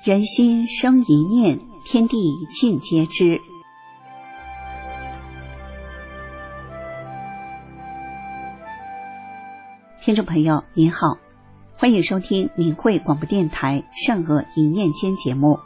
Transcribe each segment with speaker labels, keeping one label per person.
Speaker 1: 人心生一念，天地尽皆知。听众朋友您好，欢迎收听明慧广播电台善恶一念间节目。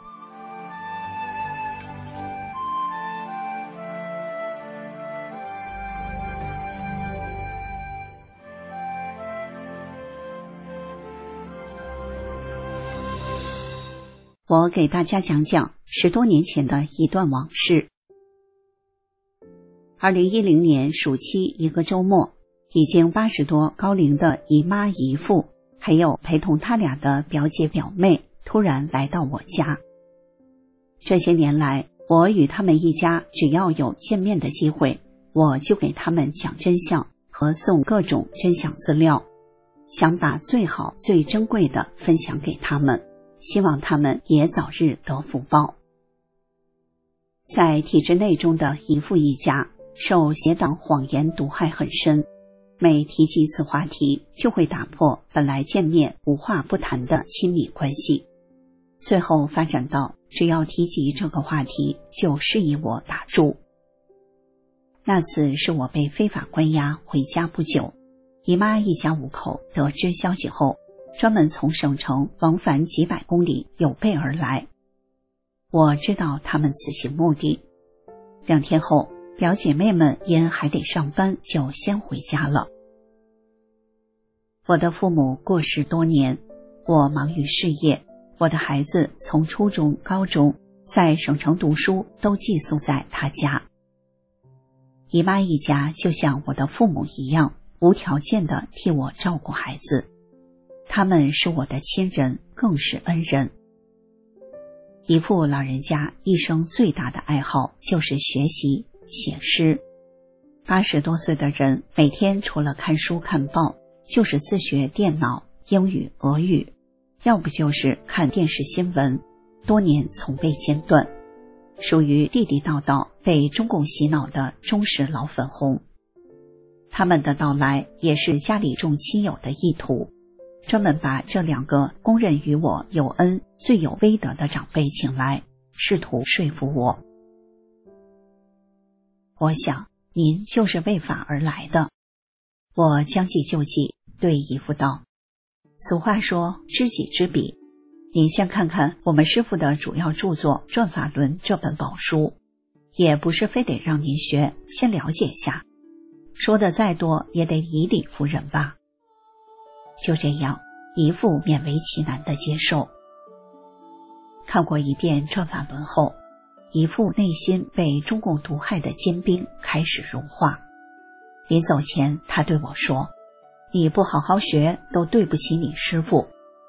Speaker 1: 我给大家讲讲10多年前的一段往事。2010年暑期一个周末，已经80多高龄的姨妈姨父，还有陪同他俩的表姐表妹突然来到我家。这些年来，我与他们一家只要有见面的机会，我就给他们讲真相和送各种真相资料，想把最好最珍贵的分享给他们，希望他们也早日得福报。在体制内中的姨父一家，受邪党谎言毒害很深，每提及一次话题，就会打破本来见面无话不谈的亲密关系，最后发展到只要提及这个话题，就示意我打住。那次是我被非法关押回家不久，姨妈一家5口得知消息后，专门从省城往返几百公里有备而来。我知道他们此行目的。2天后，表姐妹们因还得上班，就先回家了。我的父母过世多年，我忙于事业，我的孩子从初中、高中在省城读书都寄宿在他家。姨妈一家就像我的父母一样，无条件地替我照顾孩子，他们是我的亲人，更是恩人。姨父老人家一生最大的爱好就是学习写诗，80多岁的人每天除了看书看报，就是自学电脑、英语、俄语，要不就是看电视新闻，多年从未间断，属于地地道道被中共洗脑的忠实老粉红。他们的到来也是家里众亲友的意图，专门把这2个公认与我有恩、最有威德的长辈请来，试图说服我。我想您就是为法而来的。我将计就计，对姨父道，俗话说知己知彼，您先看看我们师父的主要著作《转法轮》这本宝书，也不是非得让您学，先了解下，说的再多也得以理服人吧。就这样，姨父勉为其难地接受。看过一遍《转法轮》后，姨父内心被中共毒害的坚冰开始融化。临走前，他对我说，你不好好学，都对不起你师父。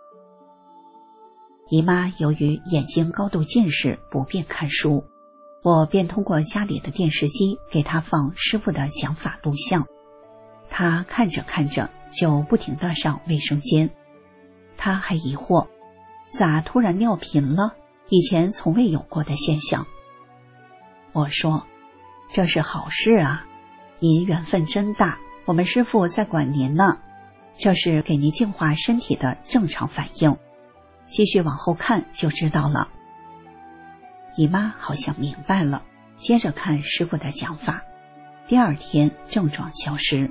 Speaker 1: 姨妈由于眼睛高度近视，不便看书，我便通过家里的电视机给她放师父的讲法录像。她看着看着就不停地上卫生间，她还疑惑，咋突然尿频了？以前从未有过的现象。我说，这是好事啊，您缘分真大，我们师父在管您呢，这是给您净化身体的正常反应，继续往后看就知道了。姨妈好像明白了，接着看师父的讲法，第2天症状消失。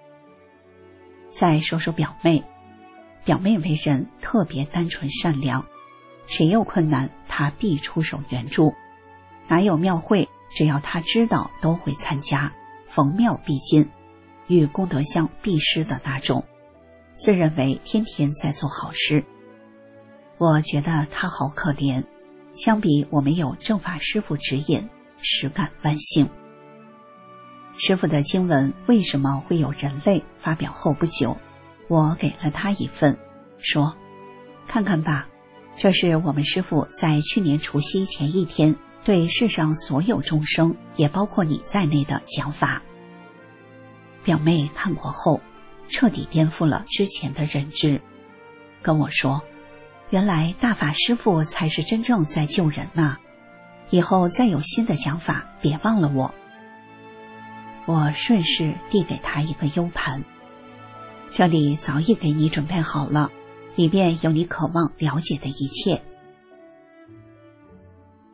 Speaker 1: 再说说表妹，表妹为人特别单纯善良，谁有困难她必出手援助，哪有庙会只要她知道都会参加，逢庙必进，与功德箱必施的那种，自认为天天在做好事。我觉得她好可怜，相比我没有正法师父指引，实感万幸。师父的经文为什么会有人类发表后不久，我给了他一份，说看看吧，这是我们师父在去年除夕前1天对世上所有众生，也包括你在内的讲法。表妹看过后，彻底颠覆了之前的认知，跟我说，原来大法师父才是真正在救人呐，以后再有新的讲法，别忘了我。我顺势递给他一个 U 盘，这里早已给你准备好了，里面有你渴望了解的一切。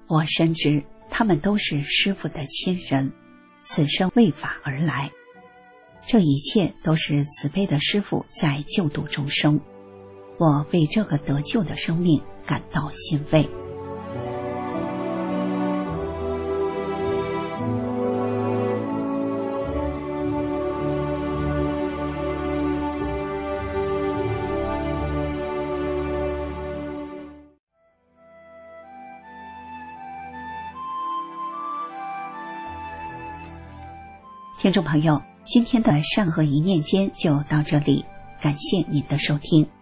Speaker 1: 我深知他们都是师父的亲人，此生为法而来。这一切都是慈悲的师父在救度众生，我为这个得救的生命感到欣慰。听众朋友，今天的善恶一念间就到这里，感谢您的收听。